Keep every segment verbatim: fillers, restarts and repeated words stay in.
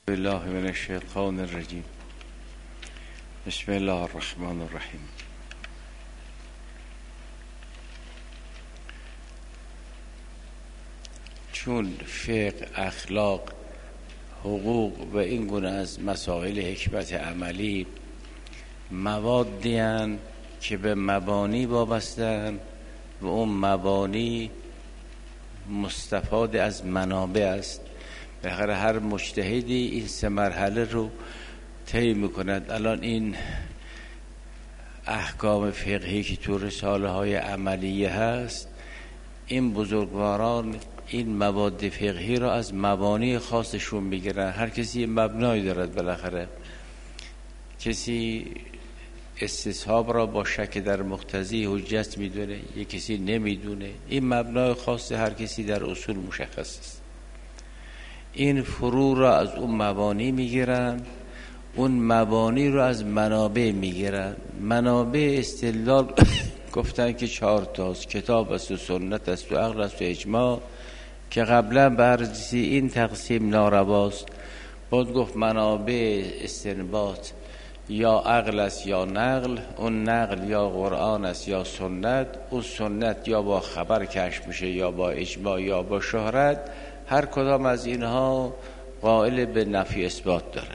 بالله من الشیطان الرجیم. بسم الله الرحمن الرحیم. چون فقه، اخلاق، حقوق و این گونه از مسائل حکمت عملی موادی هستند که به مبانی وابسته‌اند و اون مبانی مستفاد از منابع است. به هر مجتهدی این سه مرحله رو طی می‌کند. الان این احکام فقهی که تو رساله های عملیه هست، این بزرگواران این مواد فقهی را از مبانی خاصشون میگیرن. هر کسی مبنایی دارد. بالاخره کسی استصحاب را با شک در مقتضی حجت میدونه، یک کسی نمیدونه. این مبنای خاص هر کسی در اصول مشخص است. این فروع را از اون مبانی میگیرن، اون مبانی را از منابع میگیرن. منابع استدلال گفتن که چهار تاست: کتاب است و سنت است و عقل است و اجماع، که قبلا بررسی این تقسیم نارواست. باید گفت منابع استنباط یا عقل است یا نقل. اون نقل یا قرآن است یا سنت. اون سنت یا با خبر کشف میشه یا با اجماع یا با شهرت. هر کدام از اینها قائل به نفی اثبات دارد.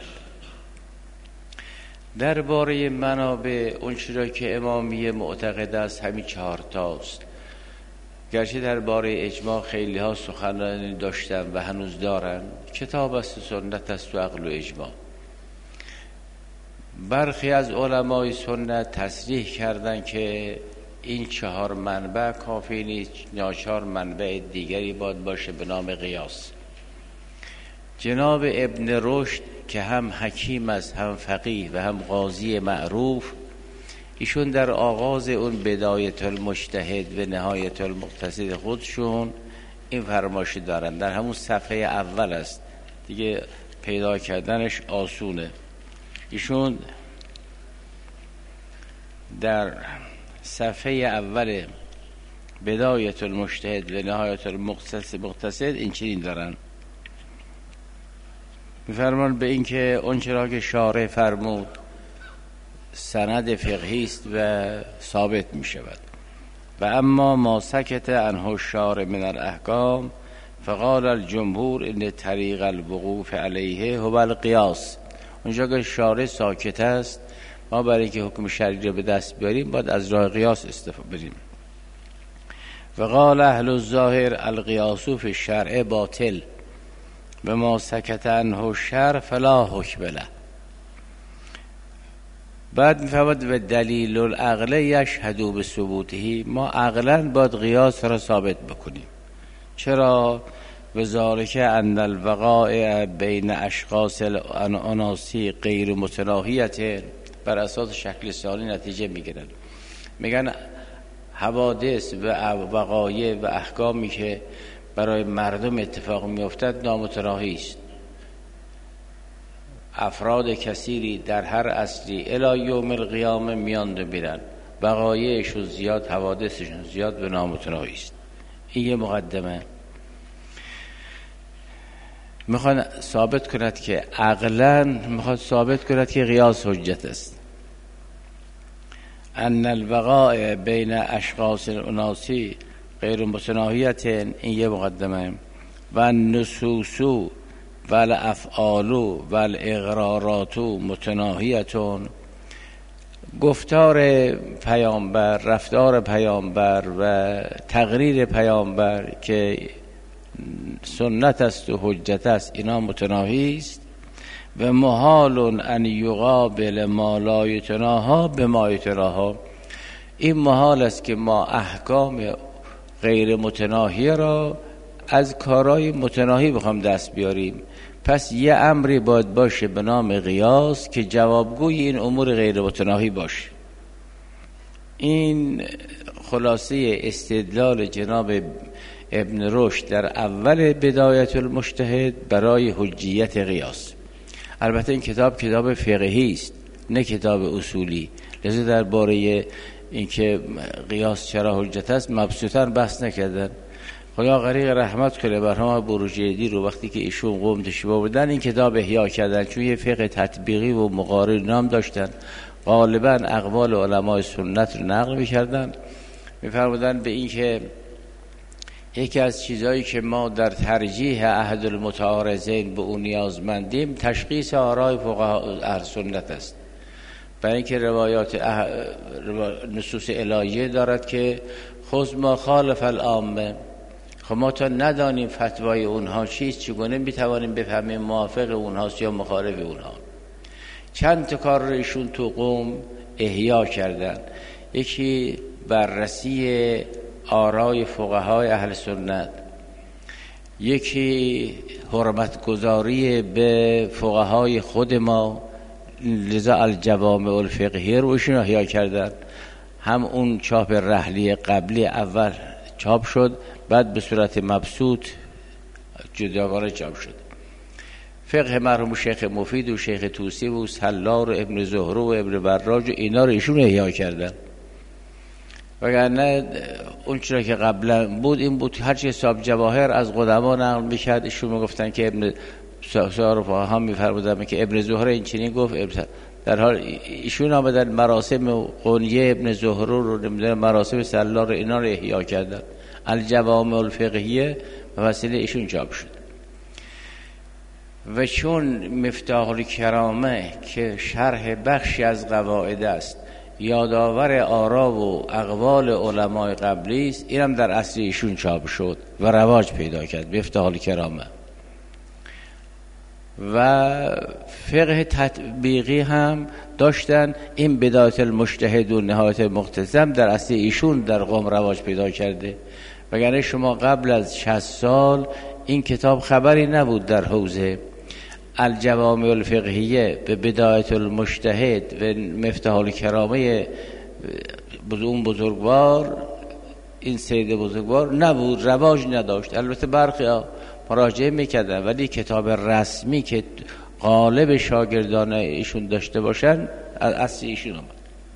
درباره منابع اون چیزی که امامیه معتقد است همین چهار تاست. گرچه درباره اجماع خیلی ها سخنرانی داشتن و هنوز دارن. کتاب است و سنت است و عقل و اجماع. برخی از علمای سنت تصریح کردن که این چهار منبع کافی نیست، ناچار منبع دیگری باید باشه به نام قیاس. جناب ابن رشد که هم حکیم است، هم فقیه و هم قاضی معروف، ایشون در آغاز اون بدایت المجتهد و نهایت المقتصد خودشون این فرمایش دارن. در همون صفحه اول است دیگه، پیدا کردنش آسونه. ایشون در صفحه اول بدایت المجتهد و نهایت المقتصد این چنین دارن، میفرمان به این که اون چرا که شارع فرمود سند فقهی است و ثابت می شود. و اما ما سکت عنه الشارع من الاحکام فقال الجمهور ان طریق الوقوف علیه هو القیاس. اونجا که شارع ساکت است، ما برای اینکه حکم شرعی رو به دست بیاریم باید از راه قیاس استفاده بریم. و قال اهل الظاهر القیاس فی الشرع باطل و ما سکت عنه الشرع فلا حکم له. بعد میفرماید و دلیل العقل یشهد بثبوته. ما عقلا باید قیاس را ثابت بکنیم. چرا؟ و ذالک ان الوقائع بین اشخاص الاناسی غیر متناهیه. بر اساس شکل ثانی نتیجه میگیرن. میگن حوادث و وقایع و احکامی که برای مردم اتفاق میافتد نامتناهی است. افراد کثیری در هر عصری الی یوم القیامه میان میرن، وقایعشون زیاد، حوادثشون زیاد و نامتناهی است. این یه مقدمه. میخوان ثابت کند که عقلاً میخواد ثابت کند که قیاس حجت است. ان الوقائع بین اشخاص الاناسی غیر متناهیه. این یه مقدمه. و النصوص و الافعال و الاقرارات متناهیه. گفتار پیامبر، رفتار پیامبر و تقریر پیامبر که سنت است و حجت است، اینا متناهی است. و محال ان یقابل ما لا یتناها بما یتناها. این محال است که ما احکام غیر متناهی را از کارهای متناهی بخوام دست بیاریم. پس یه امری باید باشه به نام قیاس که جوابگوی این امور غیر متناهی باشه. این خلاصه استدلال جناب ابن رشد در اول بدایت المجتهد برای حجیت قیاس. البته این کتاب کتاب فقهی است، نه کتاب اصولی. لذا درباره اینکه قیاس چرا حجت است مبسوطاً بحث نکردن. خدا غریق رحمت کنه برها بروجردی رو، وقتی که ایشون قوم تشبه بودن این کتاب احیا کردن، چون یه فقه تطبیقی و مقارن نام داشتن، غالبا اقوال علمای سنت رو نقل میکردن. میفرمودن به این که یکی از چیزهایی که ما در ترجیح احد المتعارضین به اون نیازمندیم تشخیص آرای فقها اهل سنت است، برای اینکه روایات اح... نصوص الهیه دارد که خذ ما خالف العامه. خب ما تا ندانیم فتوای اونها چیست چگونه میتوانیم بفهمیم موافق اونهاست یا مخالف اونها. چند تا کار رو ایشون تو قوم احیا کردن. یکی بررسی آرای فقهای اهل سنت، یکی حرمت گذاری به فقهای خود ما، لذا الجوامع الفقهیه رو ایشون احیا کردن. هم اون چاپ رحلی قبلی اول چاپ شد، بعد به صورت مبسوط جداگانه چاپ شد. فقه مرحوم شیخ مفید و شیخ توسی و سلار و ابن زهره و ابن براج و اینا رو ایشون احیا کردن. وگرنه اون چرا که قبلا بود این بود، هرچی حساب جواهر از قدما نقل میکرد، ایشون میگفتن که ابن سار فقها میفرمودن که ابن زهره این چنین گفت، در حال ایشون آمدن مراسم قنیه ابن زهره رو نمیدونم مراسم سلار اینا رو احیا کردن. الجوامع الفقهیه به وسیله ایشون چاپ شد. و چون مفتاح الکرامه که شرح بخشی از قواعد است یادآور آرا و اقوال علمای قبلی است، اینم در اصل ایشون چاپ شد و رواج پیدا کرد مفتاح الکرامه. و فقه تطبیقی هم داشتن، این بدایت المجتهد و نهایت المقتصد در اصل ایشون در قوم رواج پیدا کرده. وگرنه شما قبل از شصت سال این کتاب خبری نبود در حوزه. الجوامع الفقهیه به بدایت المجتهد و مفتاح الکرامه اون بزرگوار، این سید بزرگوار نبود، رواج نداشت. البته برخی مراجعه میکردن، ولی کتاب رسمی که غالب شاگردان ایشون داشته باشن از اصل ایشون آمد.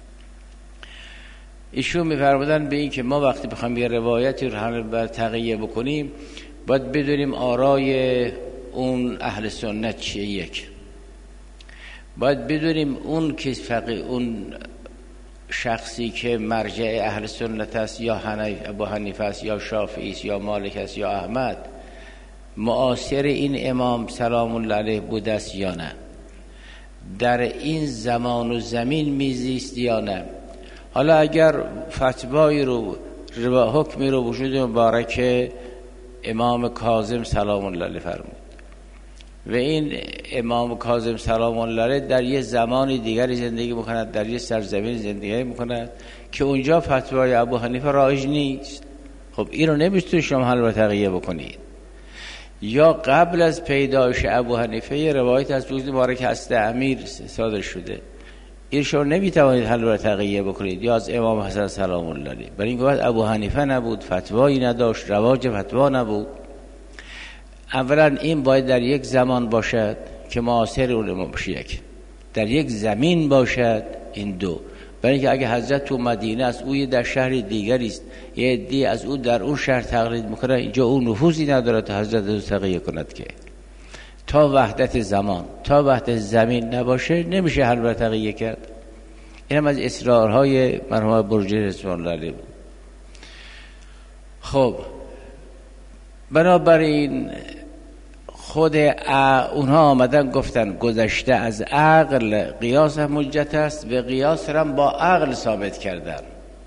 ایشون میفرمودن به این که ما وقتی بخوایم یه روایتی رو بر تقیه بکنیم باید بدونیم آرای اون اهل سنت چیه. یک باید بدونیم اون که فقیه، اون شخصی که مرجع اهل سنت است، یا حنیف ابو حنیفه است یا شافعی است یا مالک است یا احمد، معاصر این امام سلام الله علیه بوده است یا نه، در این زمان و زمین میزیست یا نه. حالا اگر فتوایی رو حکمی رو وجود مبارک امام کاظم سلام الله علیه فرمود و این امام کاظم سلام الله علیه در یه زمان دیگری زندگی میکند، در یه سرزمین زندگی میکند که اونجا فتوای ابو حنیفه رایج نیست، خب این رو نمیتونید شما حل و تقیه بکنید. یا قبل از پیدایش ابو حنیفه یه روایت از وجود مبارک هست امیر صادر شده، این شما نمیتوانید حل و تقیه بکنید. یا از امام حسن سلام الله علیه، برای این گفت ابو حنیفه نبود، فتوایی نداشت، رواج فتوا نبود. اولا این باید در یک زمان باشد که معاصر اون باشه، یک در یک زمین باشد، این دو. برای اینکه اگه حضرت تو مدینه است او در شهر دیگری است، یه عده‌ای از او در اون شهر تقلید میکنه، اینجا اون نفوذی نداره تا حضرت رو تقیه کند. که تا وحدت زمان تا وحدت زمین نباشه نمیشه حل و تقیه کرد. این هم از اصرارهای مرحوم برجی رضوان الله علیه بود. خب بنابراین خود اونها آمدن گفتن گذشته از عقل قیاس هم حجت است و قیاس را هم با عقل ثابت کردن،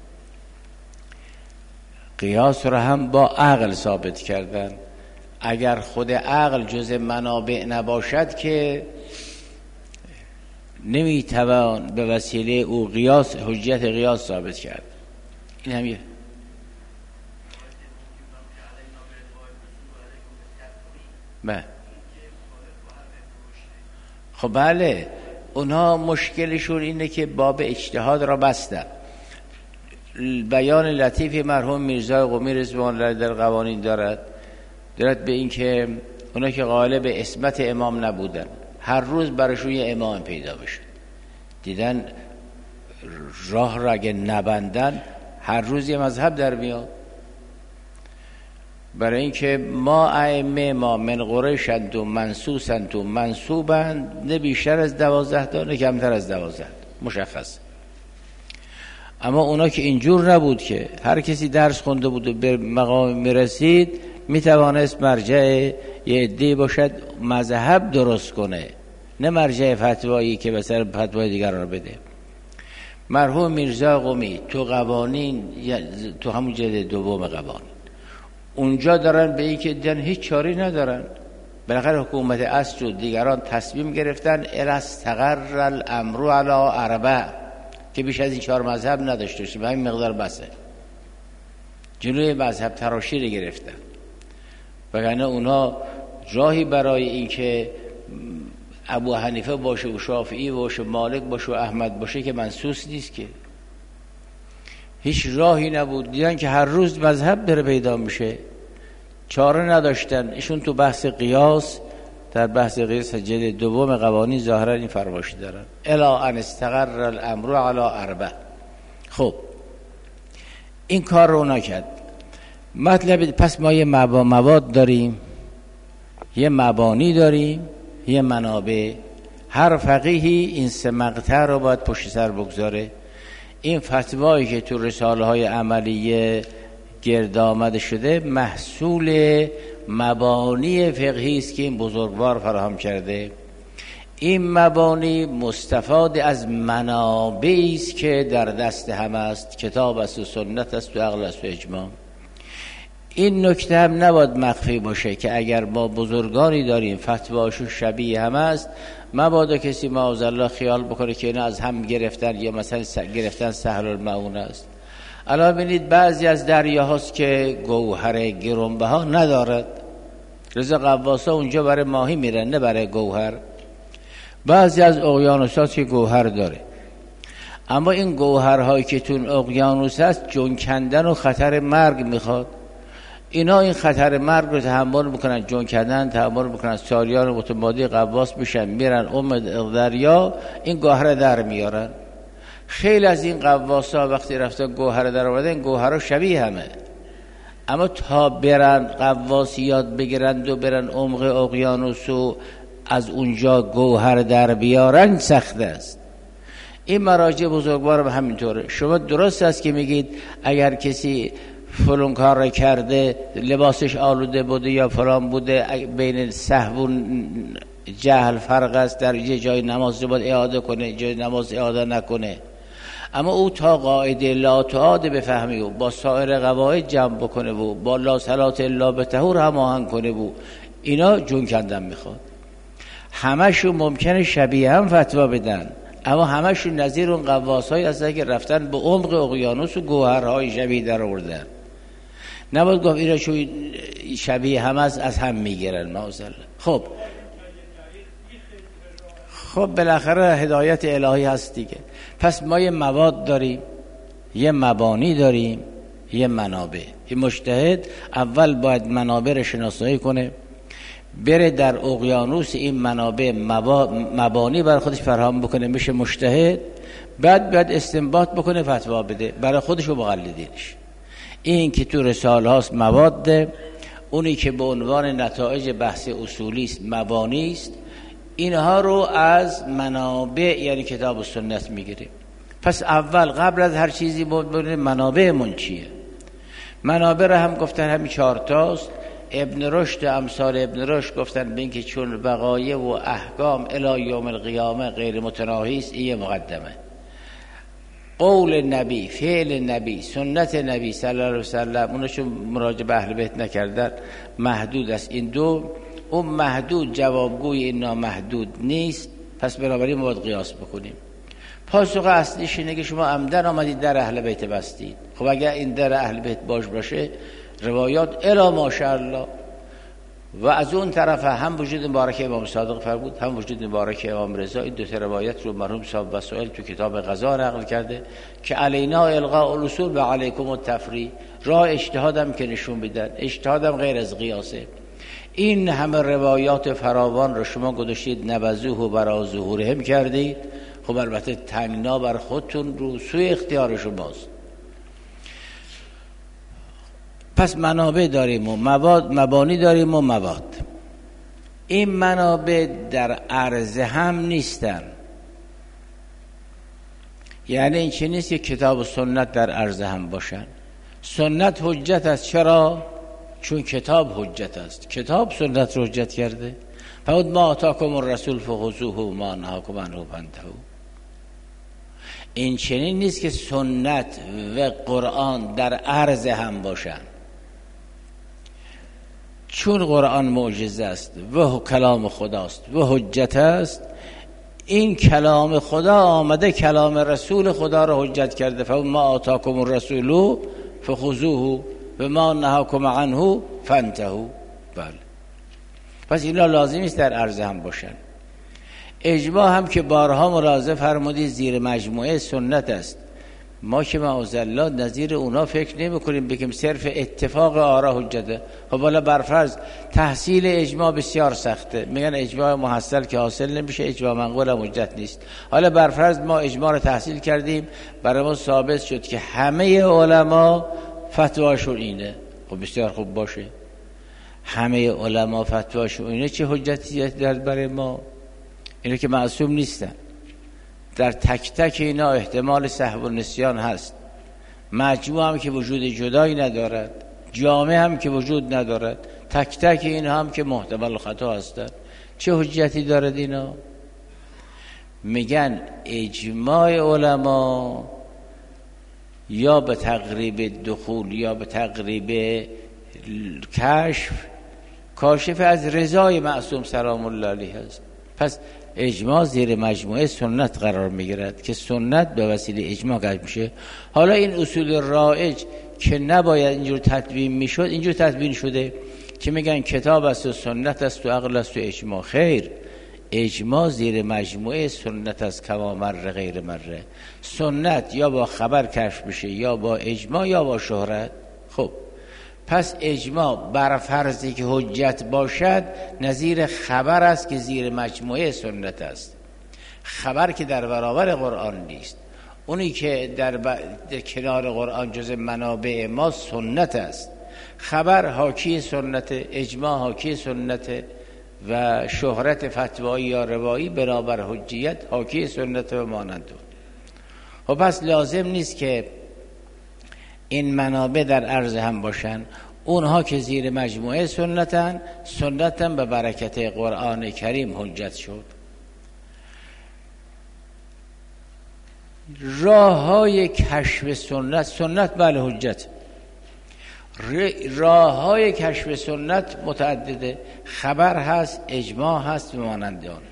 قیاس را هم با عقل ثابت کردن. اگر خود عقل جز منابع نباشد که نمیتوان به وسیله او قیاس حجت قیاس ثابت کرد. این هم یه بله. خب بله، اونها مشکلشون اینه که باب اجتهاد را بستن. بیان لطیف مرحوم میرزا قمی رضوان الله در قوانین دارد دارد به این که اونا که غالب اسمت امام نبودن، هر روز براشون یه امام پیدا بشه، دیدن راه را اگه نبندن هر روز یه مذهب در میاد. برای اینکه ما ائمه ما من قریشند و منسوسند و منسوبند، نه بیشتر از دوازده تا نه کمتر از دوازده، مشخص. اما اونا که اینجور نبود که هر کسی درس خونده بود و به مقام میرسید میتوانست مرجع یه عده‌ای باشد مذهب درست کنه، نه مرجع فتوایی که مثلا فتوای دیگران رو بده. مرحوم میرزا قمی تو قوانین، تو همون جلد دوم قوانین، اونجا دارن به این که دیدن هیچ چاری ندارن، بالاخره حکومت اصل و دیگران تصمیم گرفتن الاستقر الامر علی اربع، که بیش از این چهار مذهب نداشته باشیم، همین مقدار بسه، جلوی مذهب تراشی رو گرفتن. وگرنه اونا راهی برای این که ابو حنیفه باشه و شافعی باشه، مالک باشه و احمد باشه که منسوس نیست که، هیچ راهی نبود. دیدن که هر روز مذهب داره پیدا میشه، چاره نداشتن. ایشون تو بحث قیاس، در بحث قیاس جلد دوم قوانین ظاهرا این فرمایش دارن الا ان استقر الامر علی اربع. خب این کار رو نکرد. مطلب پس ما یه مواد داریم، یه مبانی داریم، یه منابع. هر فقیهی این سه مقطع رو باید پشت سر بگذاره. این فتوایی که تو رساله های عملیه گرد آمده شده محصول مبانی فقهی است که این بزرگوار فراهم کرده. این مبانی مستفاد از منابعی است که در دست هم است، کتاب است و سنت است و عقل است و اجماع. این نکته هم نباید مخفی باشه که اگر ما بزرگانی داریم فتواشون شبیه هم است، مبادا کسی معاذالله خیال بکنه که اینا از هم گرفتن یا مثلا گرفتن سهل المعون است. الان ببینید بعضی از دریاهاست که گوهر گرانبها ندارد، رضا غواصا اونجا برای ماهی میرن نه برای گوهر. بعضی از اقیانوسات که گوهر داره، اما این گوهرهایی که تو اقیانوس هست جون کندن و خطر مرگ میخواد. اینا این خطر مرگ رو تحمل میکنن، جون کندن تحمل میکنن، سالیان متمادی غواص میشن، میرن ام دریا این گوهر در میارن. خیلی از این غواصا وقتی رفتن گوهر در آوردن، گوهرها شبیه همه، اما تا برن غواصیات بگیرند و برن عمق اقیانوس و از اونجا گوهر در بیارن سخت است. این مراجع بزرگوار به همینطوره. شما درست است که میگید اگر کسی فلان کار را کرده، لباسش آلوده بوده یا فلان بوده، بین سهو و جهل فرق است، در یه جای نماز باید اعاده کنه، جای نماز اعاده نکنه. اما او تا قاعده لا تعاده بفهمی و با سایر قواعد جمع بکنه و با لا صلات الا بطهور هماهنگ کنه و اینا جون کندن میخواد. همشون ممکنه شبیه هم فتوا بدن، اما همشون نظیر اون غواصایی هستن که رفتن به عمق اقیانوس و گوهرهای شبیه در آوردن. نباید گفت اینا چون شبیه هم از از هم میگیرن معاذالله. خب خب بالاخره هدایت الهی هست دیگه. پس ما یه مواد داریم، یه مبانی داریم، یه منابع. این مجتهد اول باید منابع رو شناسایی کنه، بره در اقیانوس این منابع مبانی برای خودش فراهم بکنه، میشه مجتهد. بعد باید استنباط بکنه، فتوا بده برای خودش و مقلدینش. این که تو رساله هاست مواد، اونی که به عنوان نتایج بحث اصولی است مبانی است. اینها رو از منابع یعنی کتاب و سنت میگیریم. پس اول قبل از هر چیزی باید منابعمون چیه. منابع رو هم گفتن همین چهار تاست. ابن رشد امثال ابن رشد گفتن به این که چون وقایع و احکام الی یوم القیامه غیر متناهی است، این مقدمه. قول نبی، فعل نبی، سنت نبی صلی الله علیه و سلم، اونو چون مراجعه به اهل بیت نکردن محدود است. این دو، اون محدود جوابگوی این نامحدود نیست، پس بنابراین ما باید قیاس بکنیم. پاسخ اصلیش اینه که شما عمدن آمدید در اهل بیت بستید. خب اگر این در اهل بیت باش باشه، روایات الی ماشاءالله. و از اون طرف هم وجود مبارک امام صادق فرمود، هم وجود مبارک امام رضا. این دو تا روایت رو مرحوم صاحب وسائل تو کتاب غزا نقل کرده که علینا الغاء الاصول و علیکم التفریع. راه اجتهادم که نشون میدن، اجتهادم غیر از قیاسه. این همه روایات فراوان رو شما گذاشتید نبذوه و برا ظهورهم کردید. خب البته تنگنا بر خودتون رو، سوی اختیار شماست. پس منابع داریم و مواد، مبانی داریم و مواد. این منابع در عرضه هم نیستن. یعنی این چی نیست که کتاب و سنت در عرضه هم باشن. سنت حجت است. چرا؟ چون کتاب حجت است. کتاب سنت رو حجت کرده. فود ما آتاکم الرسول فخذوه و ما نهاکم عنه فانتهوا. این چنین نیست که سنت و قرآن در عرضه هم باشن. چون قرآن معجزه است و کلام خداست و حجت است، این کلام خدا آمده کلام رسول خدا را حجت کرده. فما آتاکم الرسول فخذوه و ما نهاکم عنه فانتهوا. بله، پس اینا لازم است در عرضه هم باشن. اجماع هم که بارها ملاحظه فرمودید زیر مجموعه سنت است. ما که معاذالله نظیر اونا فکر نمی کنیم بگیم صرف اتفاق آرا حجته. خب بالا برفرض تحصیل اجماع بسیار سخته، میگن اجماع محصل که حاصل نمیشه، اجماع منقول هم حجت نیست. حالا برفرض ما اجماع رو تحصیل کردیم، برای ما ثابت شد که همه علما فتواشون اینه. خب بسیار خوب باشه، همه علما فتواشون اینه، چه حجتی دارد برای ما؟ اینه که معصوم نیستن. در تک تک اینا احتمال سهو و نسیان هست. مجموع هم که وجود جدایی ندارد، جامع هم که وجود ندارد، تک تک این هم که محتمل خطا هستند. چه حجتی دارد اینا؟ میگن اجماع علما یا به تقریب دخول یا به تقریب کشف کاشف از رضای معصوم سلام الله علیه است. پس اجماع زیر مجموعه سنت قرار میگیرد که سنت به وسیله اجماع کشف میشه. حالا این اصول رایج که نباید اینجور تدوین میشد اینجور تدوین شده که میگن کتاب است و سنت است و عقل است و اجماع. خیر، اجماع زیر مجموعه سنت است کما مر غیر مره. سنت یا با خبر کشف میشه یا با اجماع یا با شهرت. خب پس اجماع بر فرضی که حجت باشد نظیر خبر است که زیر مجموعه سنت است. خبر که در برابر قرآن نیست، اونی که در, ب... در کنار قرآن جز منابع ما سنت است. خبر حاکی سنت، اجماع حاکی سنت و شهرت فتوایی یا روایی برابر حجیت حاکی سنت و مانند. و پس لازم نیست که این منابع در عرض هم باشن. اونها که زیر مجموعه سنتن، سنتن به برکت قرآن کریم حجت شد. راه های کشف سنت، سنت بله حجت. راه های کشف سنت متعدده، خبر هست، اجماع هست و مانند آن.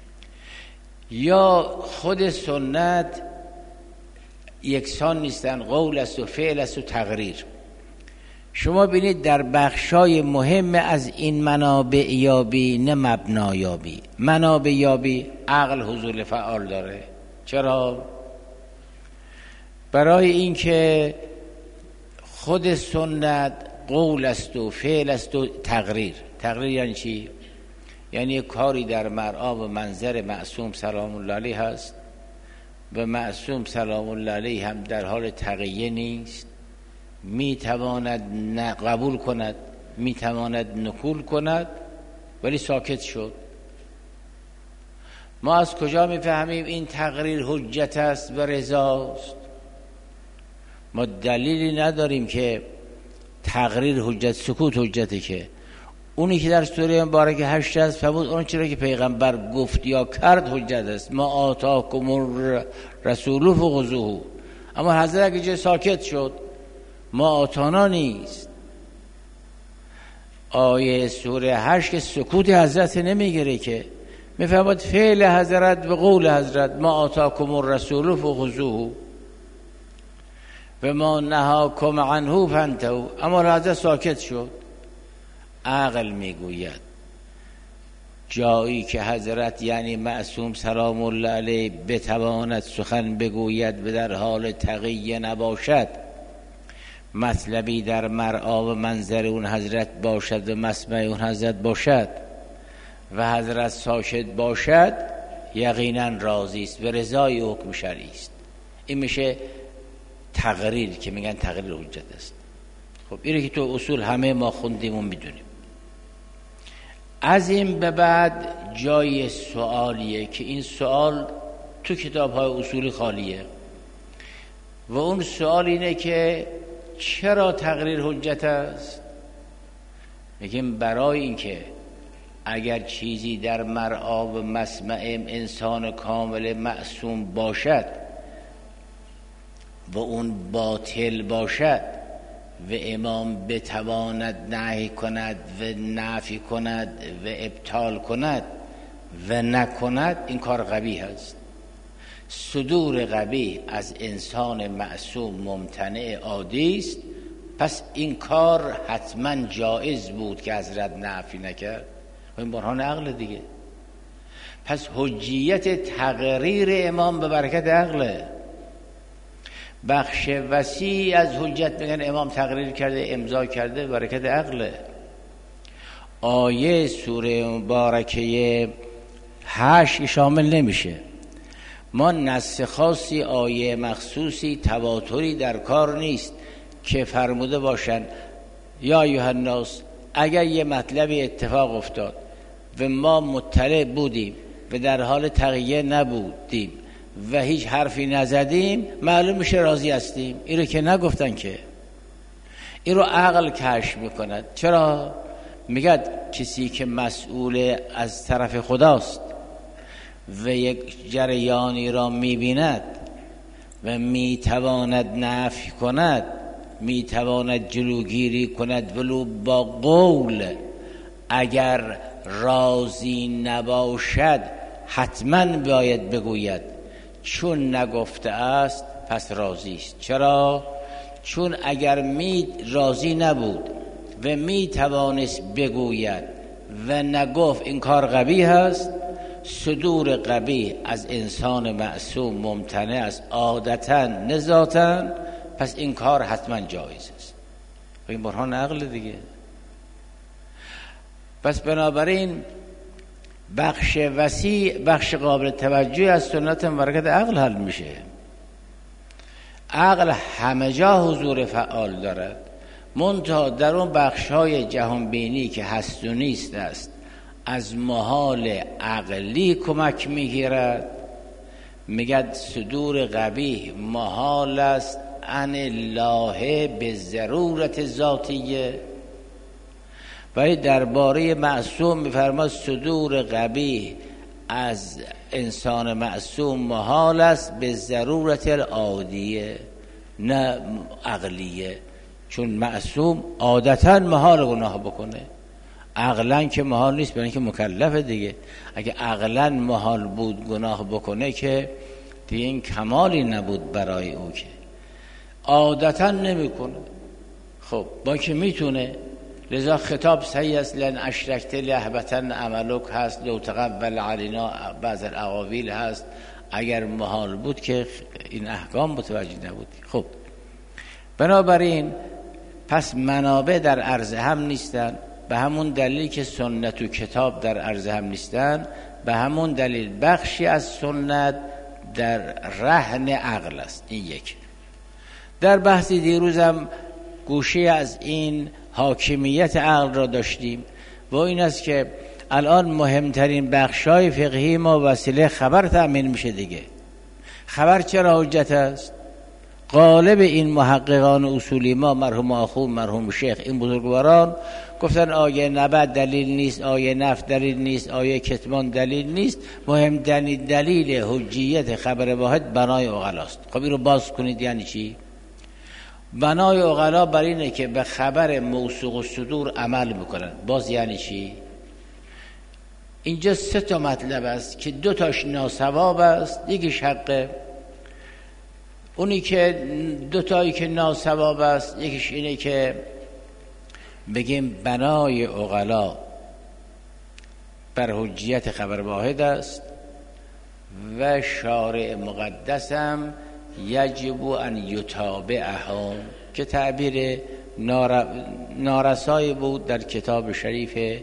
یا خود سنت یکسان نیستن، قول است و فعل است و تقریر. شما بینید در بخشای مهم از این منابع یابی نه مبنا یابی. منابع یابی عقل حضور فعال داره. چرا؟ برای اینکه خود سنت قول است و فعل است و تقریر. تقریر یعنی چی؟ یعنی کاری در مرعا و منظر معصوم سلام الله علیه هست و معصوم سلام الله علیه هم در حال تقیه نیست، می تواند قبول کند، می تواند نکول کند، ولی ساکت شد. ما از کجا می فهمیم این تقریر حجت است و رضاست؟ ما دلیلی نداریم که تقریر حجت، سکوت حجته. که اونی که در سوره مبارکه هشت است فرمود اون چرا که پیغمبر گفت یا کرد حجت است. ما آتاکم الرسول فخذوه. اما حضرت اگه جای ساکت شد ما آتانا نیست. آیه سوره هشت که سکوت حضرت نمیگیره، که میفرماد فعل حضرت و قول حضرت. ما آتاکم الرسول فخذوه و ما نهاکم عنه فانتهوا. اما حضرت ساکت شد. عقل میگوید جایی که حضرت یعنی معصوم سلام الله علیه بتواند سخن بگوید و در حال تقیه نباشد، مطلبی در مرعا و منظر اون حضرت باشد و مسمع اون حضرت باشد و حضرت ساکت باشد، یقینا راضی است و رضای حکم شرعی است. این میشه تقریر که میگن تقریر حجت است. خب اینه که تو اصول همه ما خوندیم و میدونیم. از این به بعد جای سوالیه که این سوال تو کتاب های اصولی خالیه و اون سوال اینه که چرا تقریر حجت است؟ میگیم برای اینکه اگر چیزی در مرعا و مسمع انسان کامل معصوم باشد و اون باطل باشد و امام بتواند نهی کند و نفی کند و ابطال کند و نکند، این کار قبیح است. صدور قبیح از انسان معصوم ممتنع عادی است، پس این کار حتما جایز بود که حضرت نفی نکرد. این برهان عقل دیگه. پس حجیت تقریر امام به برکت عقله. بخش وسیع از حجت میگن امام تقریر کرده، امضا کرده، برکت عقله. آیه سوره مبارکه هشت شامل نمیشه. ما نص خاصی، آیه مخصوصی، تواتری در کار نیست که فرموده باشن یا ایها الناس اگر یه مطلبی اتفاق افتاد و ما مطلع بودیم و در حال تغییر نبودیم و هیچ حرفی نزدیم، معلوم میشه راضی هستیم. این رو که نگفتن که. این رو عقل کشف میکند. چرا؟ میگه کسی که مسئول از طرف خداست و یک جریانی را میبیند و میتواند نفی کند، میتواند جلوگیری کند ولو با قول، اگر راضی نباشد حتما باید بگوید، چون نگفته است پس راضی است. چرا؟ چون اگر می راضی نبود و می توانست بگوید و نگفت، این کار قبیح است. صدور قبیح از انسان معصوم ممتنع است عادتا نه ذاتا، پس این کار حتما جایز است. این برهان عقل دیگه. پس بنابراین بخش وسیع، بخش قابل توجه از سنت مبارکت عقل حل میشه. عقل همه جا حضور فعال دارد، منتها در اون بخش‌های جهانبینی که هست و نیست است از محال عقلی کمک میگیرد. میگد صدور قبیح محال است عن الله به ضرورت ذاتیه، ولی درباره معصوم میفرماد صدور قبیح از انسان معصوم محال است به ضرورت عادیه نه عقلیه، چون معصوم عادتا محال گناه بکنه. عقلا که محال نیست، برای اینکه مکلفه دیگه. اگه عقلا محال بود گناه بکنه که دیگه این کمالی نبود برای او، که عادتا نمیکنه. خب با که میتونه، لذا خطاب صحیح است. لن اشرکت لهبتن عملک هست، لو تقبل علینا بعض الاقاویل هست. اگر محال بود که این احکام متوجه نبود. خب بنابراین پس منابع در عرض هم نیستن، به همون دلیل که سنت و کتاب در عرض هم نیستن، به همون دلیل بخشی از سنت در رهن عقل است. این یک. در بحثی دیروزم گوشه از این حاکمیت عقل را داشتیم و این است که الان مهمترین بخشای فقهی ما وسیله خبر تأمین میشه دیگه. خبر چرا حجت است؟ غالب این محققان اصولی ما، مرحوم آخوند، مرحوم شیخ، این بزرگواران گفتن آیه نبات دلیل نیست، آیه نفی دلیل نیست، آیه کتمان دلیل نیست. مهم دلیل حجیت خبر واحد بنای عقلاست. خب این رو باز کنید. یعنی چی؟ بنای عقلا بر اینه که به خبر موثوق و صدور عمل میکنن. باز یعنی چی؟ اینجا سه تا مطلب است که دو تاش ناصواب است، یکیش حقه. اونی که دو تایی که ناصواب است، یکیش اینه که بگیم بنای عقلا بر حجیت خبر واحد است و شارع مقدسم یجب ان یتابعهم، که تعبیر نارسایی بود در کتاب شریف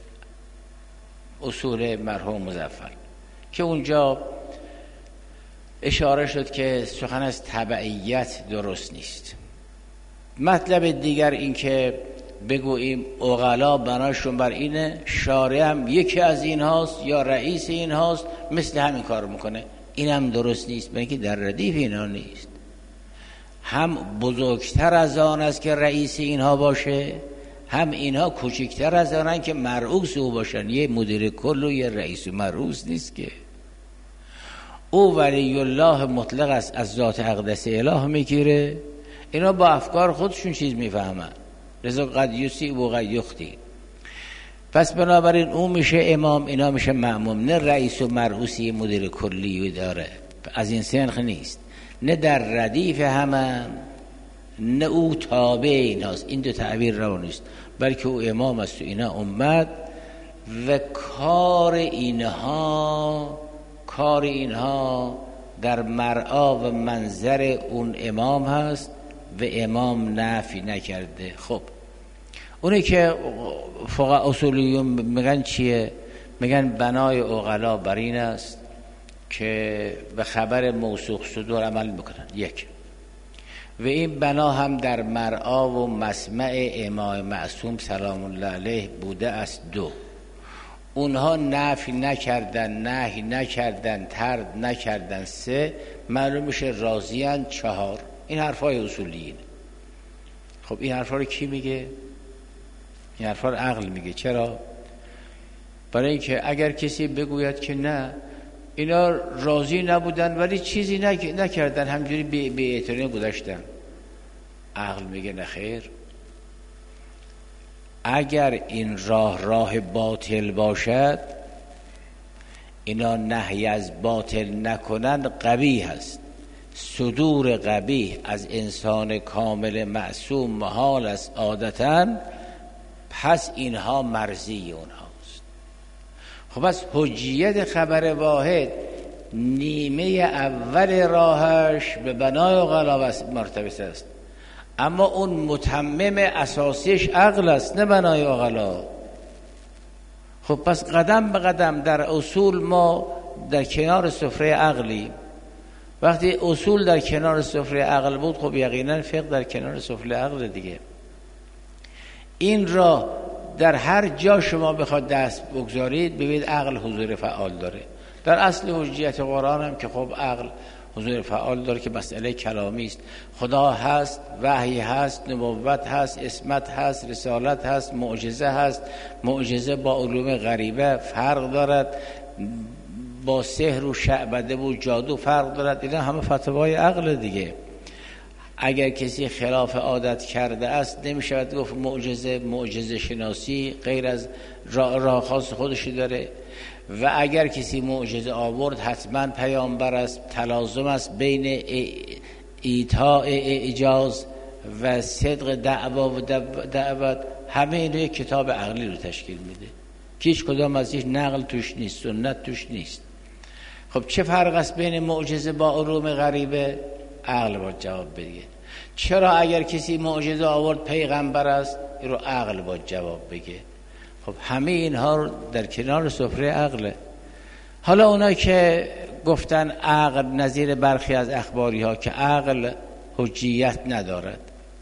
اصول مرحوم مظفر، که اونجا اشاره شد که سخن از تبعیت درست نیست. مطلب دیگر این که بگوییم عقلا بناشون بر اینه، شارع هم یکی از این هاست یا رئیس این هاست، مثل همین کار میکنه. این هم درست نیست، برای که در ردیف اینا نیست. هم بزرگتر از آن است که رئیس اینها باشه، هم اینها کوچکتر از آنن که مرئوس او باشن. یه مدیر کل و یه رئیس و مرئوس نیست که. او ولی الله مطلق است، از ذات اقدس اله میگیره. اینا با افکار خودشون چیز میفهمن، لذا قد یسی و قد یختی. پس بنابراین او میشه امام، اینا میشه مأموم. نه رئیس و مرئوسی مدیر کلی داره، از این سنخ نیست. نه در ردیف همه، نه او تابع ایناست. این دو تعبیر رو نیست، بلکه او امام است و اینا امت. و کار اینها کار اینها در مرعا و منظر اون امام هست و امام نفی نکرده. خب اونی که فقها اصولیون میگن چیه؟ میگن بنای عقلا بر این است که به خبر موثوق صدور عمل میکنن. یک، و این بنا هم در مرعا و مسمع امام معصوم سلام الله علیه بوده است. دو، اونها نفی نکردن، نهی نکردن، طرد نکردن. سه، معلوم میشه راضیان. چهار، این حرفای اصولیین. خب این حرفا رو کی میگه؟ این حرفا رو عقل میگه. چرا؟ برای اینکه اگر کسی بگوید که نه اینا راضی نبودن ولی چیزی نکردن، همجوری بی اعتراضی گذاشتن، عقل میگه نه خیر. اگر این راه راه باطل باشد، اینا نهی از باطل نکنن، قبیح است. صدور قبیح از انسان کامل معصوم محال است عادتاً، پس اینها مرضی اونهاست. خب پس حجیت خبر واحد نیمه اول راهش به بنای عقلا مرتبط است، اما اون متمم اساسیش عقل است، نه بنای عقلا. خب پس قدم به قدم در اصول ما در کنار سفره عقلی. وقتی اصول در کنار سفره عقل بود، خب یقینا فقه در کنار سفره عقل دیگه. این را در هر جا شما بخواد دست بگذارید، ببینید عقل حضور فعال داره. در اصل حجیت قرآن هم که خب عقل حضور فعال داره که مسئله کلامی است. خدا هست، وحی هست، نبوت هست، اسمت هست، رسالت هست، معجزه هست. معجزه با علوم غریبه فرق دارد، با سحر و شعبده و جادو فرق دارد. اینا همه فتوای عقل دیگه. اگر کسی خلاف عادت کرده است، نمیشود گفت معجزه. معجزه شناسی غیر از راه خاص خودشی داره. و اگر کسی معجزه آورد، حتما پیامبر است. تلازم است بین ایتاء اعجاز و صدق دعوا و دعوت. همه اینو یک کتاب عقلی رو تشکیل میده که هیچ کدام از این نقل توش نیست، سنت توش نیست. خب چه فرق است بین معجزه با علوم غریبه؟ عقل باید جواب بده. چرا اگر کسی معجزه آورد پیغمبر است؟ این رو عقل باید جواب بگه. خب همه اینها رو در کنار سفره عقله. حالا اونا که گفتن عقل نظیر برخی از اخباری ها که عقل حجیت ندارد،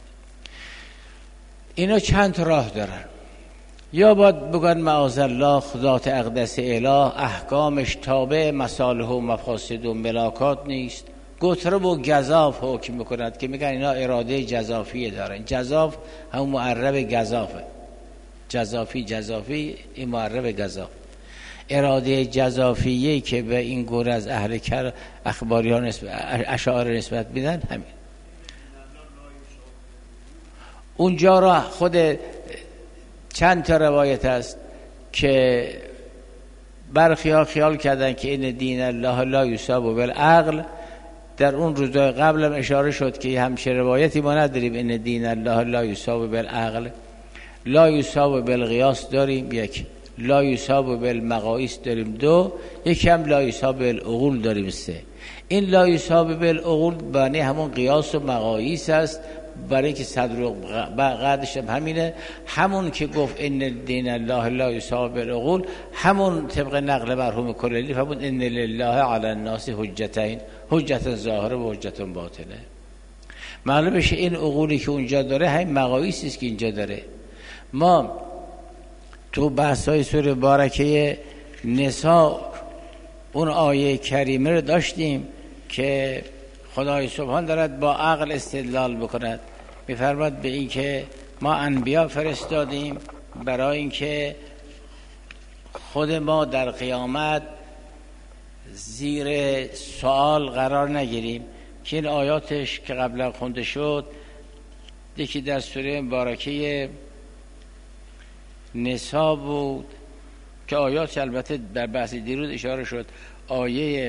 اینا چند راه دارن. یا باید بگن معاذالله ذات اقدس اله احکامش تابع مصالح و مفاسد و ملاکات نیست. گتره و گزاف حکم میکند که میگن اینا اراده جزافی دارن. جزاف همون معرب گزافه. جزافی جزافی این معرب گزاف. اراده جزافیه که به این گور از اهل کر اخباری ها نسبت اشاعره نسبت میدن همین. اونجا را خود چند تا روایت است که برخی ها خیال کردن که این دین الله لا یصاب بالعقل. در اون روزای قبلم اشاره شد که همچه روایتی ما نداریم این دین الله لا یصاب بالعقل. لا یصاب بالقیاس داریم یک، لا یصاب بالمقاییس داریم دو، یکی هم لا یصاب بالعقول داریم سه. این لا یصاب بالعقول بنی همون قیاس و مقاییس است، برای که صدر و قعدش هم همینه. همون که گفت ان دین الله لا یصاب بالعقول، همون طبق نقل مرحوم کلیلی همون ان لله علی الناس حجتین، حجت ظاهره و حجت باطنه. معلوم بشه این عقولی که اونجا داره همین مقاییسی است که اینجا داره. ما تو بحث‌های سوره بارکه نساء اون آیه کریمه رو داشتیم که خدای سبحان دارد با عقل استدلال بکند، می‌فرماد به این که ما انبیا فرستادیم برای اینکه خود ما در قیامت زیر سوال قرار نگیریم، که این آیاتش که قبلا خونده شد یکی در سوره مبارکه نساء بود که آیات البته در بحث دیروز اشاره شد، آیه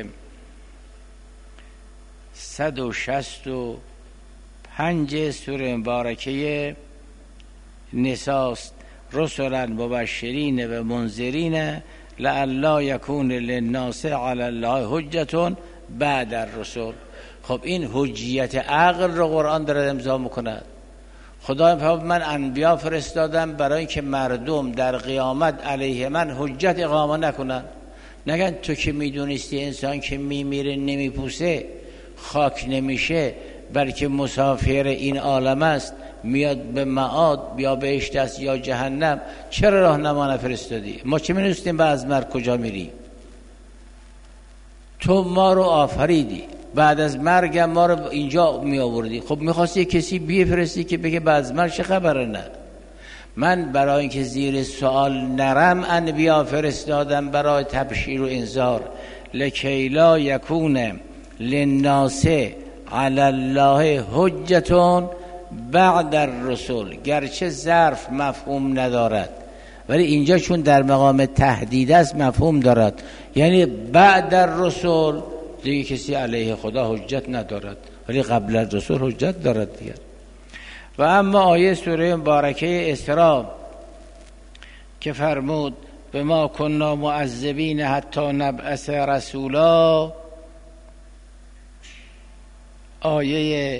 صد و شصت و پنج سوره مبارکه نساء است. رسلا مبشرین و منذرین لئلا یکون للناس علی الله حجة بعد الرسل. خب این حجیت عقل رو قرآن داره امضا میکند. خدا فرمود من انبیا فرستادم برای اینکه مردم در قیامت علیه من حجت اقامه نکنن، نگن تو که میدونستی انسان که میمیره نمیپوسه خاک نمیشه بلکه مسافر این عالم است، میاد به معاد یا بهشت است یا جهنم، چرا راهنما نفرستادی؟ ما چه میدونستیم بعد از مرگ کجا میری؟ تو ما رو آفریدی، بعد از مرگ ما رو اینجا می آوردی، خب میخواستی کسی بیفرستی که بگه بعد از مرگ چه خبره؟ نه، من برای اینکه زیر سوال نرم انبیا فرستادم برای تبشیر و انذار، لکی لا یکون للناس علی الله حجة بعد الرسل. گرچه ظرف مفهوم ندارد ولی اینجا چون در مقام تهدید است مفهوم دارد، یعنی بعد الرسل دیگه کسی علیه خدا حجت ندارد، ولی قبل از رسول حجت دارد دیگر. و اما آیه سوره مبارکه اسراء که فرمود به ما کنا معذبین حتی نبعث رسولا، آیه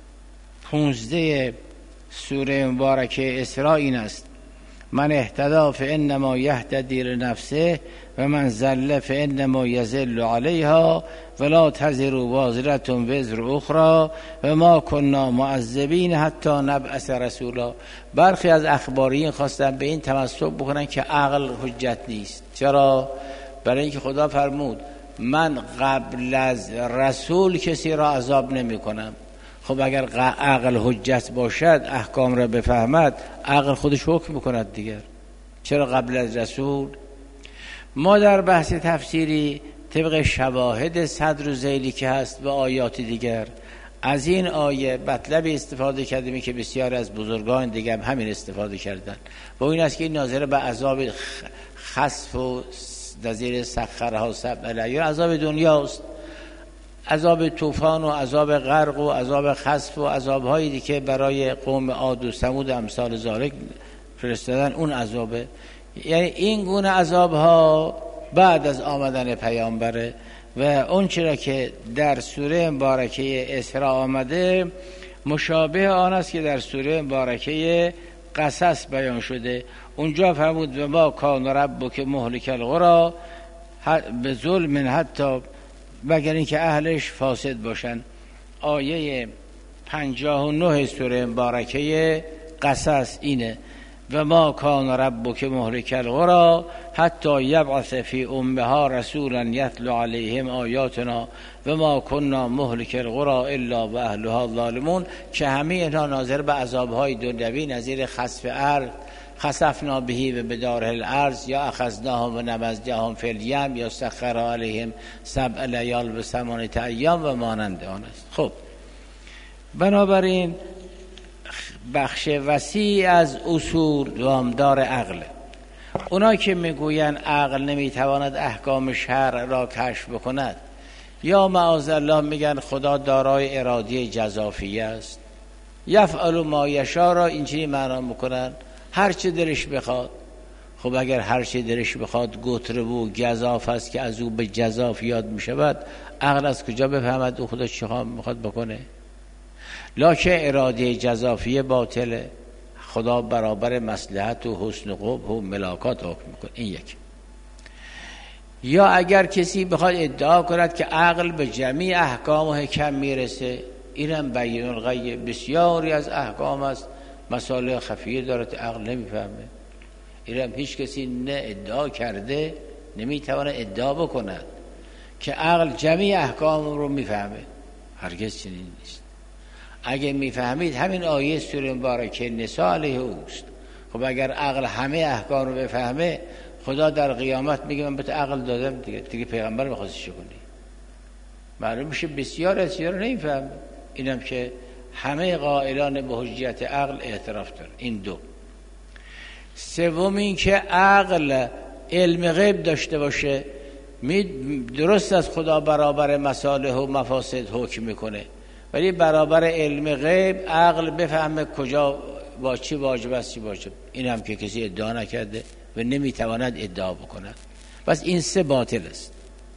پونزده سوره مبارکه اسراء این است: من اهتدی فانما یهتدی لنفسه و من ضل فانما یضل علیها ولا تزر وازرة وزر اخرى و ما کنا معذبین حتی نبعث رسولا. برخی از اخباریین خواستن به این تمسک بکنن که عقل حجت نیست. چرا؟ برای اینکه خدا فرمود من قبل از رسول کسی را عذاب نمی کنم. خب اگر عقل حجت باشد احکام را بفهمد، عقل خودش حکم میکند دیگر، چرا قبل از رسول؟ ما در بحث تفسیری طبق شواهد صدر و ذیلی که هست و آیات دیگر از این آیه مطلبی استفاده کردیم که بسیار از بزرگان دیگر همین استفاده کردن، و این است که این ناظر به عذاب خسف و نظیر سخرها سبع لیال، عذاب دنیاست، عذاب طوفان و عذاب غرق و عذاب خسف و عذاب‌هایی دیگه که برای قوم عاد و ثمود امثال ذالک فرستادن، اون عذابه. یعنی این گونه عذاب‌ها بعد از آمدن پیامبره و اون چرا که در سوره مبارکه اسراء آمده مشابه آن است که در سوره مبارکه قصص بیان شده. اونجا فرمود و ما کان ربک مهلک القری به ظلم حتی مگر اینکه اهلش فاسد باشن. آیه پنجاه و نه سوره مبارکه قصص اینه: و ما کان ربک مهلک القری حتی یبعث فی امها رسولا یتلو علیهم آیاتنا و ما کنا مهلک القری الا و اهلها ظالمون، که همه اینها ناظر به عذابهای دنیوی نظیر خسف ارض، خسفنا بهی و بداره الارض یا اخذناهم و نبذناهم فی الیم یا سخر علیهم سبع لیال و ثمانیة ایام و مانند آن است. خب بنابراین بخش وسیع از اصول وامدار عقل. اونا که میگوین عقل نمیتواند احکام شرع را کشف بکند یا معاذالله میگن خدا دارای اراده جزافیه است، یفعل ما یشاء را اینجوری معنا میکنن هر چه دلش بخواد. خب اگر هر چه دلش بخواد گتره و گزاف است که از او به جزاف یاد میشود، عقل از کجا بفهمد او خدا چی میخواد بکنه؟ لکه اراده جزافیه باطله، خدا برابر مصلحت و حسن قبح و ملاکات حکم میکنه. این یک. یا اگر کسی بخواد ادعا کند که عقل به جمیع احکام و حکم میرسه، اینم بیان الغیب، بسیاری از احکام است مسائل خفیه داره که عقل نمیفهمه. اینم هیچ کسی نه ادعا کرده نمیتونه ادعا بکند که عقل جمعی احکام رو میفهمه، هرگز چنین نیست. اگه میفهمید همین آیه سوره مبارکه نساء علیه اوست. خب اگر عقل همه احکام رو بفهمه، خدا در قیامت میگه من بهت عقل دادم دیگه دیگه پیغمبر می‌خواستی چه کنی؟ معلوم میشه بسیار از چیزا رو نمیفهمه. اینم که همه قائلان به حجیت عقل اعتراف دارن. این دو. سوم این که عقل علم غیب داشته باشه، می درست از خدا برابر مصالح و مفاسد حکم میکنه، ولی برابر علم غیب عقل بفهمه کجا با چی واجب است چی واجب. این هم که کسی ادعا نکرده و نمیتواند ادعا بکند. بس این سه باطل است.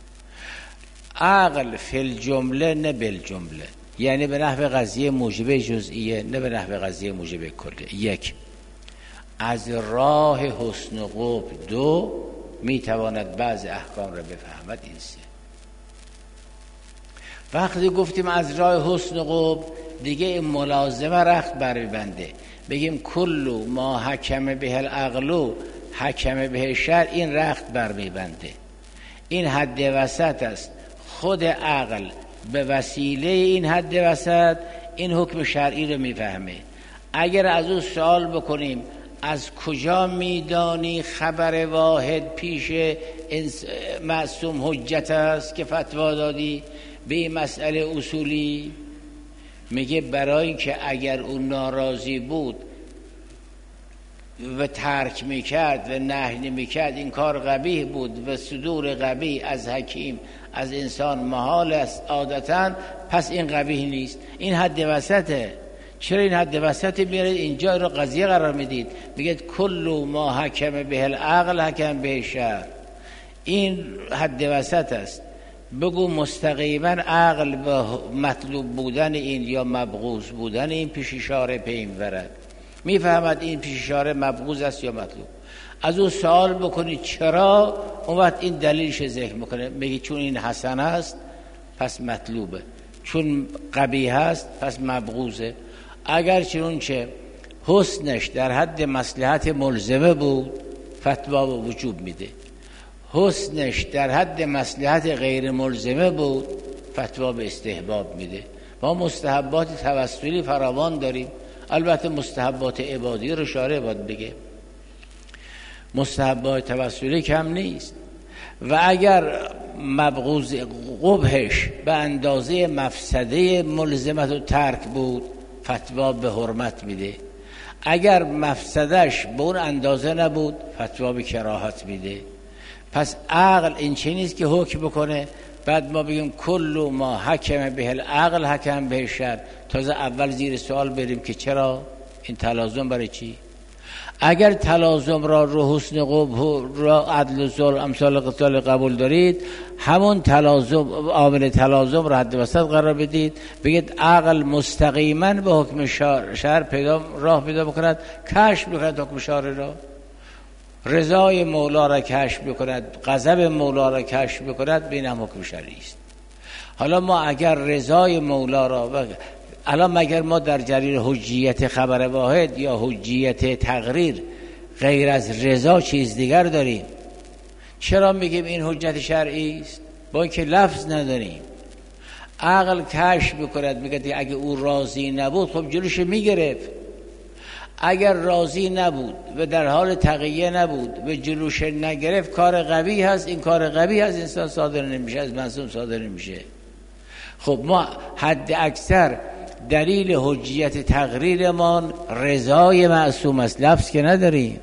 عقل فی الجمله نه بالجمله، یعنی به نحو قضیه موجب جزئیه نه به نحو قضیه موجب کلیه. یک، از راه حسن و قبح. دو، میتواند بعض احکام را بفهمد. این سه. وقتی گفتیم از راه حسن و قبح، دیگه این ملازمه رخت بر میبنده. بگیم کلو ما حکم به العقل حکم به شرع، این رخت بر میبنده. این حد وسط است. خود عقل به وسیله این حد وسط این حکم شرعی رو میفهمه. اگر از او سوال بکنیم از کجا میدانی خبر واحد پیش معصوم حجت است که فتوا دادی به این مسئله اصولی؟ میگه برای اینکه اگر اون ناراضی بود و ترک میکرد و نهی نمیکرد این کار قبیح بود و صدور قبیح از حکیم از انسان محال است عادتاً، پس این قبیح نیست. این حد وسطه. چرا این حد وسط میارید اینجا رو قضیه قرار میدید؟ میگید کل ما حکم به العقل حکم به شرع. این حد وسط است. بگو مستقیما عقل به مطلوب بودن این یا مبغوض بودن این پیش اشاره پی میبرد، میفهمد این پیش اشاره مبغوض است یا مطلوب. از او سوال بکنید چرا، اون وقت این دلیلش ذکر میکنه. میگه چون این حسن است پس مطلوبه، چون قبیح است پس مبغوضه. اگر چون چه حسنش در حد مصلحت ملزمه بود فتوا به وجوب میده، حسنش در حد مصلحت غیر ملزمه بود فتوا به استحباب میده. ما مستحبات توسلی فراوان داریم، البته مستحبات عبادی رو شارع باید بگه، مستحبات توسلی کم نیست. و اگر مبغوض قبحش به اندازه مفسده ملزمت و ترک بود فتوا به حرمت میده. اگر مفسدش به اون اندازه نبود فتوا به کراهت میده. پس عقل این چه نیست که حکم بکنه بعد ما بگیم کل ما حکم به العقل حکم به شرع، تازه اول زیر سوال بریم که چرا این تلازم برای چی؟ اگر تلازم را رو حسن قبح را عدل و ظلم امثال قتال قبول دارید، همون تلازم عامل تلازم را حد وسط قرار بدید. بگید عقل مستقیما به حکم شرع پیدا راه پیدا بکند، کشف بکند حکم شرع را، رضای مولا را کشف بکند، غضب مولا را کشف بکند، بینم حکم شرعی است. حالا ما اگر رضای مولا را و الان مگر ما در جریان حجیت خبر واحد یا حجیت تقریر غیر از رضا چیز دیگر داریم؟ چرا میگیم این حجت شرعی است؟ با اینکه لفظ نداریم. عقل کشف بکند، میگه اگه او راضی نبود خب جلوش میگرفت. اگر راضی نبود و در حال تقیه نبود و جلوش نگرفت کار قوی هست. این کار قوی هست انسان صادر نمیشه، از معصوم صادر نمیشه. خب ما حد اکثر دلیل حجیت تقریرمان رضای معصوم است، لفظ که نداریم.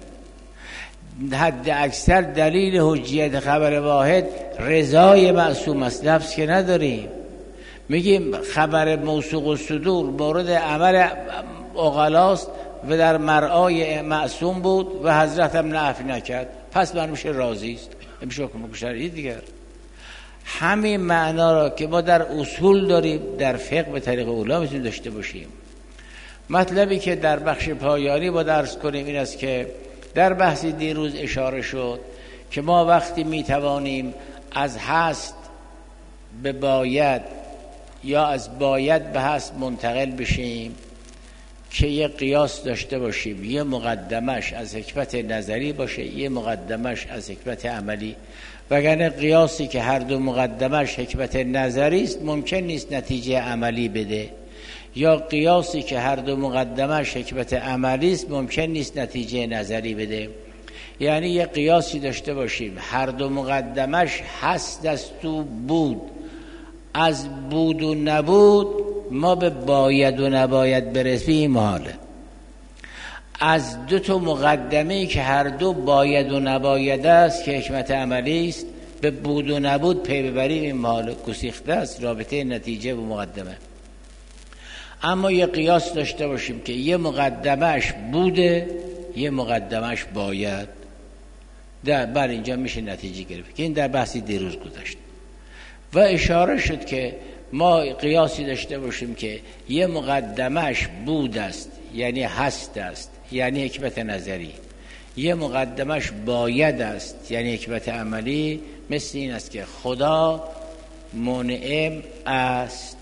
حد اکثر دلیل حجیت خبر واحد رضای معصوم است، لفظ که نداریم. میگیم خبر موثوق الصدور مورد عمل عقلاست و در مرعای معصوم بود و حضرت هم نفی نکرد، پس من میشه راضی است، میشه حکم شرعی دیگر. همین معنا را که ما در اصول داریم در فقه به طریق اولا میتونیم داشته باشیم. مطلبی که در بخش پایانی با درس کنیم این است که در بحث دیروز اشاره شد که ما وقتی میتوانیم از هست به باید یا از باید به هست منتقل بشیم که یه قیاس داشته باشیم، یه مقدمش از حکمت نظری باشه، یه مقدمش از حکمت عملی. وگرنه قیاسی که هر دو مقدمش حکمت نظری است ممکن نیست نتیجه عملی بده، یا قیاسی که هر دو مقدمش حکمت عملی است ممکن نیست نتیجه نظری بده. یعنی یه قیاسی داشته باشیم هر دو مقدمش هست است و بود، از بود و نبود ما به باید و نباید برسیم محاله. از دو تا مقدمه‌ای که هر دو باید و نباید است که حکمت عملی است به بود و نبود پی ببریم این محاله، گسیخته است رابطه نتیجه و مقدمه. اما یه قیاس داشته باشیم که یه مقدمش بوده یه مقدمش باید، در بر اینجا میشه نتیجه گرفت که این در بحثی دیروز گذاشت و اشاره شد که ما قیاسی داشته باشیم که یه مقدمش بود است یعنی هست است یعنی حکمت نظری، یه مقدمش باید است یعنی حکمت عملی. مثل این است که خدا منعم است،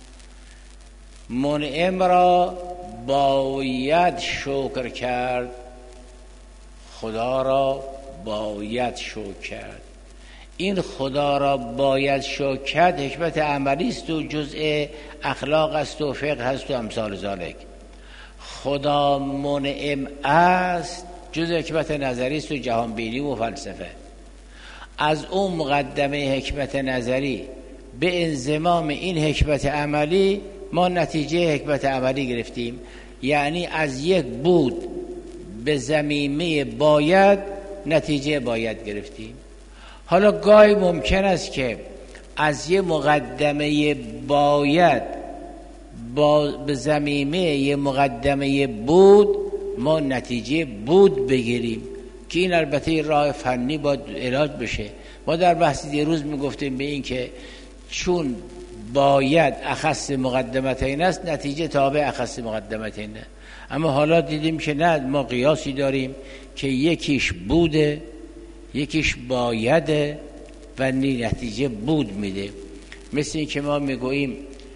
منعم را باید شکر کرد، خدا را باید شکر کرد. این خدا را باید شکر کرد حکمت عملی است و جزء اخلاق است و فقه است و امثال ذالک. خدا منعم است جزء حکمت نظری است و جهان بینی و فلسفه. از اون مقدمه حکمت نظری به انضمام این حکمت عملی ما نتیجه حکمت عملی گرفتیم، یعنی از یک بود به ضمیمه باید نتیجه باید گرفتیم. حالا گاهی ممکن است که از یه مقدمه باید با به ضمیمه یه مقدمه بود ما نتیجه بود بگیریم که این البته راه فنی باید علاج بشه. ما در بحث دیروز میگفتیم به این که چون باید اخص مقدمتین است نتیجه تابع اخص مقدمتین، اما حالا دیدیم که نه، ما قیاسی داریم که یکیش بوده یکیش بایده و نتیجه بود میده. مثل این که ما میگوییم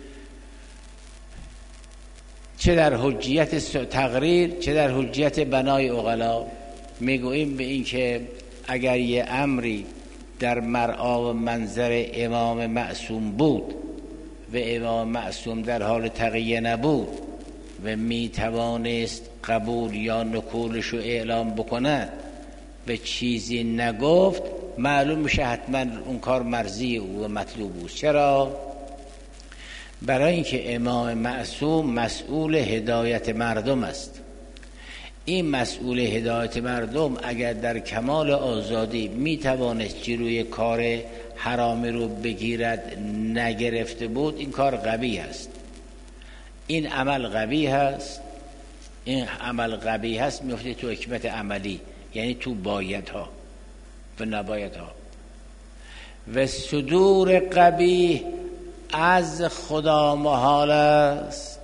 چه در حجیت تقریر چه در حجیت بنای عقلا، میگوییم به این که اگر یه امری در مرعا و منظر امام معصوم بود و امام معصوم در حال تقیه نبود و می توانست قبول یا نکولش رو اعلام بکند و چیزی نگفت، معلوم میشه حتما اون کار مرضی او و مطلوب اوست. چرا؟ برای اینکه امام معصوم مسئول هدایت مردم است. این مسئول هدایت مردم اگر در کمال آزادی میتوانست جلوی کار حرامی رو بگیرد نگرفته بود، این کار قوی است، این عمل قوی هست، این عمل قوی هست میفته تو حکمت عملی، یعنی تو باید ها و نباید ها. و صدور قبیح از خدا محال است،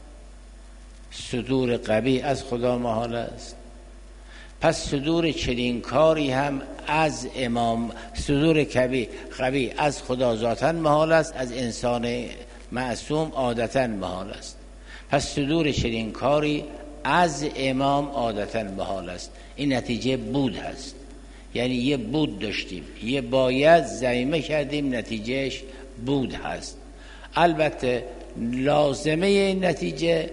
صدور قبیح از خدا محال است. پس صدور چنین کاری هم از امام، صدور قبیح قبیح از خدا ذاتاً محال است، از انسان معصوم عادتاً محال است. پس صدور چنین کاری از امام عادتاً محال است. این نتیجه بود هست، یعنی یه بود داشتیم، یه باید ضمیمه کردیم، نتیجهش بود هست. البته لازمه این نتیجه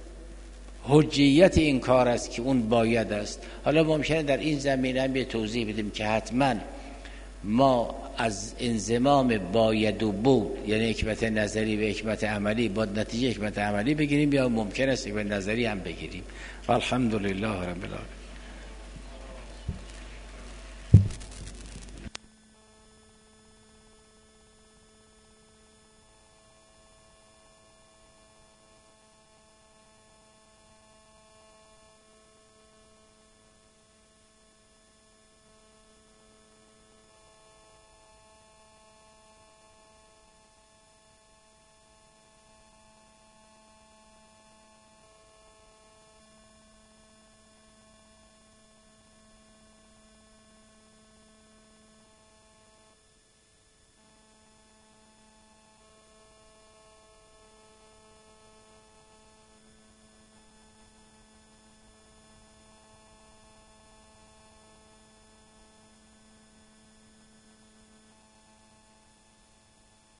حجیت این کار است که اون باید است. حالا ممکنه در این زمینه هم یه توضیح بدیم که حتما ما از انضمام باید و بود یعنی حکمت نظری و حکمت عملی با نتیجه حکمت عملی بگیریم، یا ممکن است حکمت نظری هم بگیریم. والحمدلله رب العالمین.